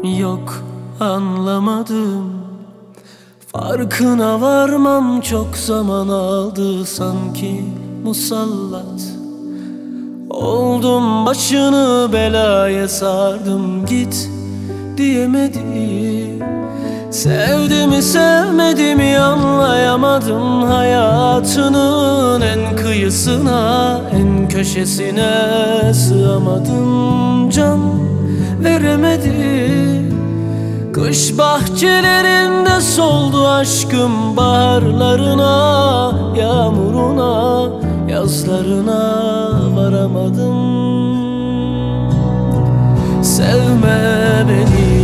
Yok, anlamadım. Farkına varmam çok zaman aldı sanki musallat. Oldum başını belaya sardım, git diyemedim. Sevdimi sevmediğimi anlayamadım. Hayatının en kıyısına, en köşesine sığamadım. Can veremedim. Kış bahçelerinde soldu aşkım, baharlarına, yağmuruna, yazlarına varamadım. Sevme beni,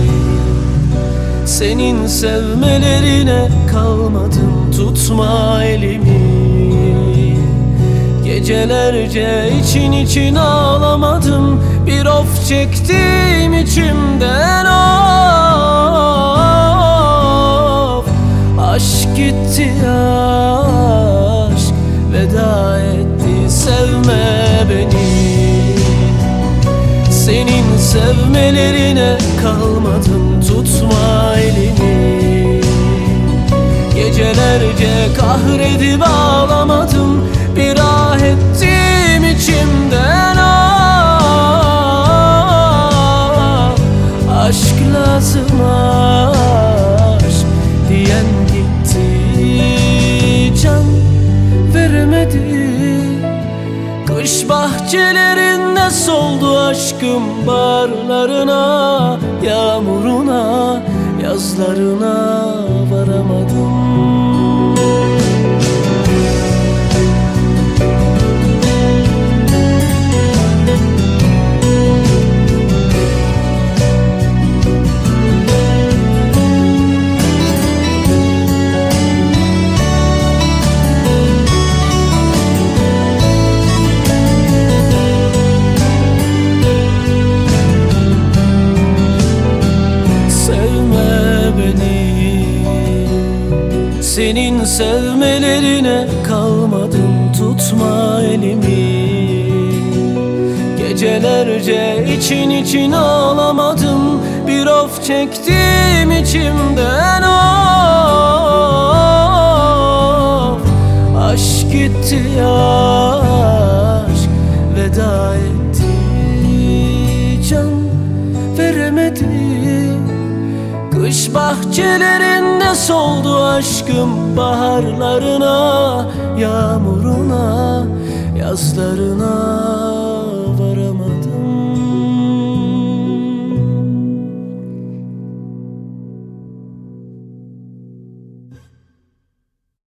senin sevmelerine kalmadım. Tutma elimi, gecelerce için için ağlamadım. Bir of çektim içimden, of. Aşk gitti, aşk veda etti. Sevme beni, senin sevmelerine kalmadım. Tutma elimi, gecelerce kahredip ağlamadım. Bir ah ettim içimden, ah. Aşk lazım, aşk diyen gitti. Can veremedi. Kış bahçelerinde soldu aşkım, baharlarına, yağmuruna, yazlarına varamadım. Senin sevmelerine kalmadım. Tutma elimi, gecelerce için için ağlamadım. Bir of çektim içimden, of. Aşk gitti, aşk veda etti. Can veremedi. Kış bahçelerinde soldu aşkım, baharlarına, yağmuruna, yazlarına